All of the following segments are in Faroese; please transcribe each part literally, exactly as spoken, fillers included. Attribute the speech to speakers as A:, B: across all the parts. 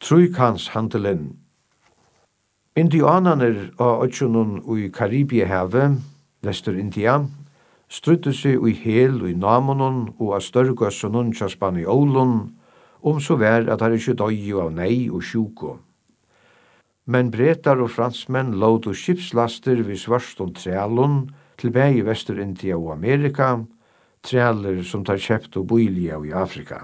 A: Trúikanshandelen. Indiananer og øtjunun i Karibiehavet, Vestur-India, strydde seg i hel og i namonon og av størgøssunun tja Spaniolun, om så vær at han ikke døy av nei og sjuko. Men bretar og fransmenn låtu skipslaster vid svarstund trælun til bægi Vestur-India og Amerika, træler som tar kjept og bøylia i Afrika.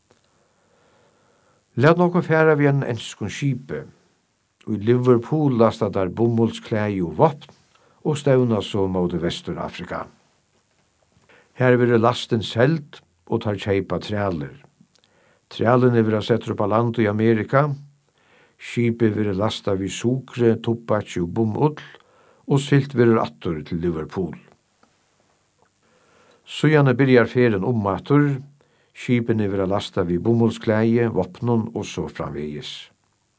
A: Lat nokon færa vi en enskun skipe. I Liverpool lasta der bomullsklæi og vopn, og stævna så mot Vestur-Afrika. Her vil lasten selt og tar kjeipa træler. Trælene vil ha setter på land i Amerika. Skipet vil lasta vid sukre, tobak og bomull, og silt vil attur til Liverpool. Sujane byrjar ferien om attur. Skipene vil lasta vid bomullsklæi, vopnon og så framvegis.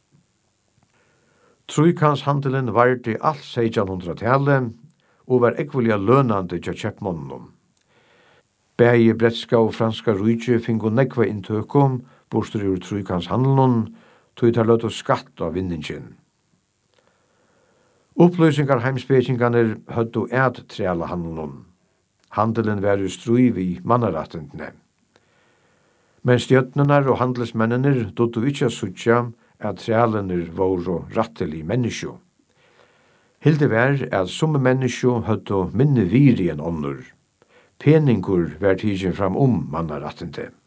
A: Trúikanshandelen vardi alt sextenhundratalet og var ekvelia lønande til kjeppmonnum. Bægi bretska og franska rujtje fingo nekva inntøkum, bostur ur trúikanshandelun, tog tar løtt og skatt av vinningin. Uppløysingar heimspekinganer høddu ed trela handelun. Handelen var strui vi mannarattendne. Men stjøtnenar og handelsmennener dottu ikkje suttja at trælene var rattelig menneskjo. Hilde var at som menneskjo hødde minne viri enn ånder. Peningur var tidsin fram om mannarattende.